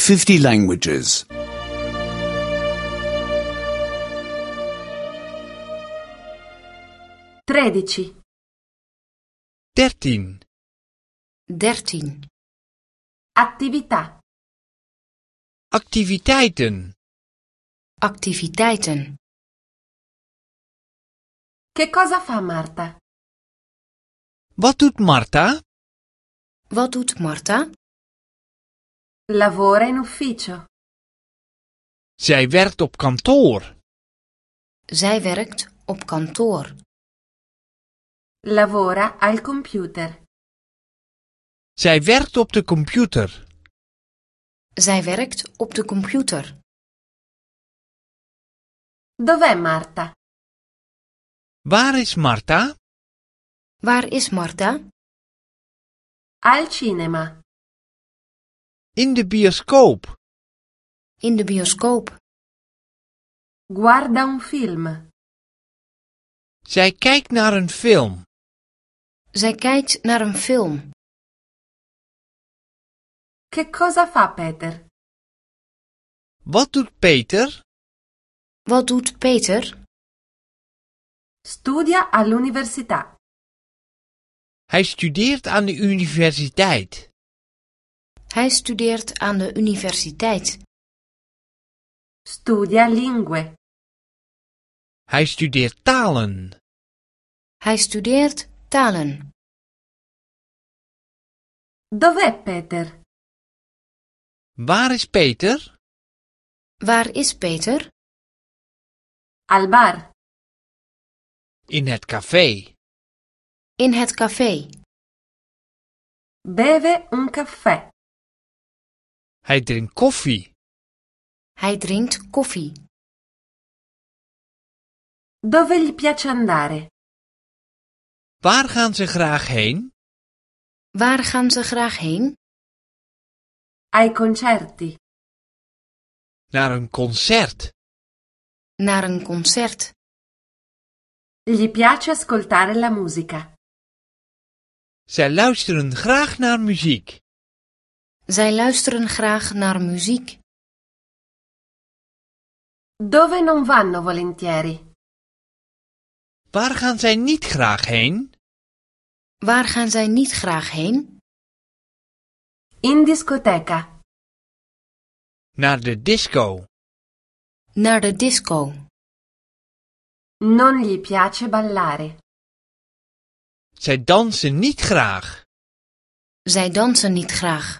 50 languages. 13. 13. 13. Attività. Activiteiten. Activiteiten. Che cosa fa Marta? Wat doet Marta? Wat doet Marta? Lavora in ufficio. Zij werkt op kantoor. Zij werkt op kantoor. Lavora al computer. Zij werkt op de computer. Zij werkt op de computer. Dov'è Marta? Waar is Marta? Waar is Marta? Al cinema. In de bioscoop. In de bioscoop. Guarda un film. Zij kijkt naar een film. Zij kijkt naar een film. Che cosa fa Peter? Wat doet Peter? Wat doet Peter? Studia all'università. Hij studeert aan de universiteit. Hij studeert aan de universiteit. Studia lingue. Hij studeert talen. Hij studeert talen. Dov'è Peter? Waar is Peter? Waar is Peter? Al bar. In het café. In het café. Beve un caffè. Hij drinkt koffie. Hij drinkt koffie. Dove gli piace andare? Waar gaan ze graag heen? Waar gaan ze graag heen? Ai concerti. Naar een concert. Naar een concert. Gli piace ascoltare la musica. Zij luisteren graag naar muziek. Zij luisteren graag naar muziek. Dove non vanno volentieri? Waar gaan zij niet graag heen? Waar gaan zij niet graag heen? In discoteca. Naar de disco. Naar de disco. Non gli piace ballare. Zij dansen niet graag. Zij dansen niet graag.